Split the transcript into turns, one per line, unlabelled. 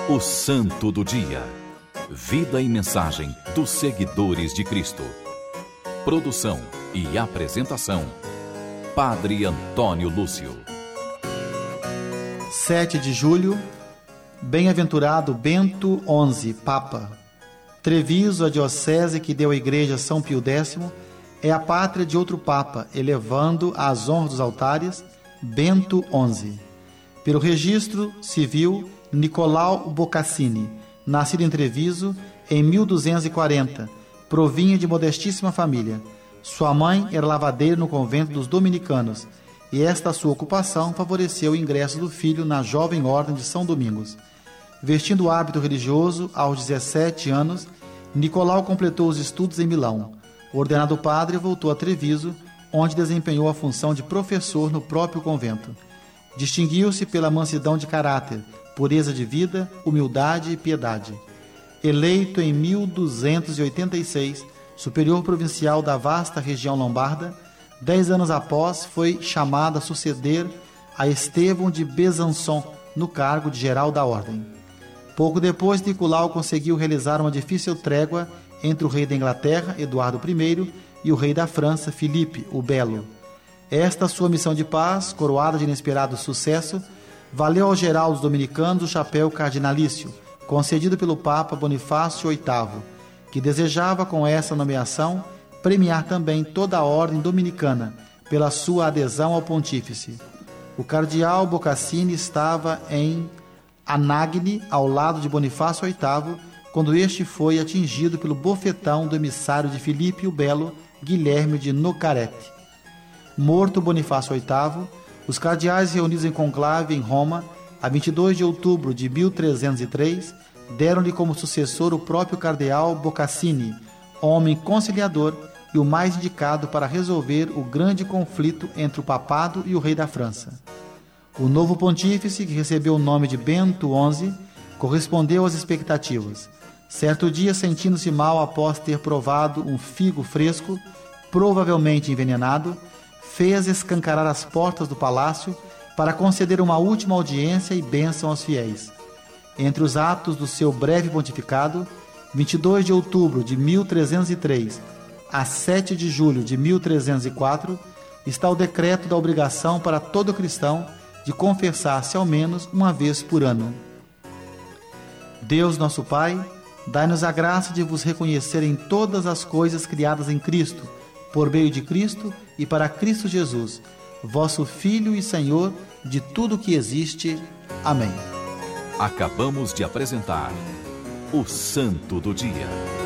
O Santo do Dia. Vida e mensagem dos seguidores de Cristo. Produção e apresentação: Padre Antônio Lúcio.
7 de julho, bem-aventurado Bento XI, Papa. Treviso, a diocese que deu à Igreja São Pio X, é a pátria de outro Papa, elevando às honras dos altares Bento XI. Pelo registro civil, Nicolau Boccassini, nascido em Treviso em 1240, provinha de modestíssima família. Sua mãe era lavadeira no convento dos dominicanos, e esta sua ocupação favoreceu o ingresso do filho na jovem ordem de São Domingos. Vestindo o hábito religioso aos 17 anos, Nicolau completou os estudos em Milão. Ordenado padre, voltou a Treviso, onde desempenhou a função de professor no próprio convento. Distinguiu-se pela mansidão de caráter, pureza de vida, humildade e piedade. Eleito em 1286, superior provincial da vasta região lombarda, 10 anos após foi chamado a suceder a Estevão de Besançon no cargo de geral da ordem. Pouco depois, Nicolau conseguiu realizar uma difícil trégua entre o rei da Inglaterra, Eduardo I, e o rei da França, Filipe, o Belo. Esta sua missão de paz, coroada de inesperado sucesso, valeu ao geral dos dominicanos o chapéu cardinalício, concedido pelo Papa Bonifácio VIII, que desejava com essa nomeação premiar também toda a ordem dominicana pela sua adesão ao pontífice. O cardeal Boccassini estava em Anagni, ao lado de Bonifácio VIII, quando este foi atingido pelo bofetão do emissário de Filipe o Belo, Guilherme de Nocarete. Morto Bonifácio VIII, os cardeais reunidos em conclave em Roma, a 22 de outubro de 1303, deram-lhe como sucessor o próprio cardeal Boccassini, homem conciliador e o mais indicado para resolver o grande conflito entre o papado e o rei da França. O novo pontífice, que recebeu o nome de Bento XI, correspondeu às expectativas. Certo dia, sentindo-se mal após ter provado um figo fresco, provavelmente envenenado, fez escancarar as portas do palácio para conceder uma última audiência e bênção aos fiéis. Entre os atos do seu breve pontificado, 22 de outubro de 1303 a 7 de julho de 1304, está o decreto da obrigação para todo cristão de confessar-se ao menos uma vez por ano. Deus, nosso Pai, dai-nos a graça de vos reconhecer em todas as coisas criadas em Cristo, por meio de Cristo e para Cristo Jesus, vosso Filho e Senhor de tudo que existe. Amém.
Acabamos de apresentar o Santo do Dia.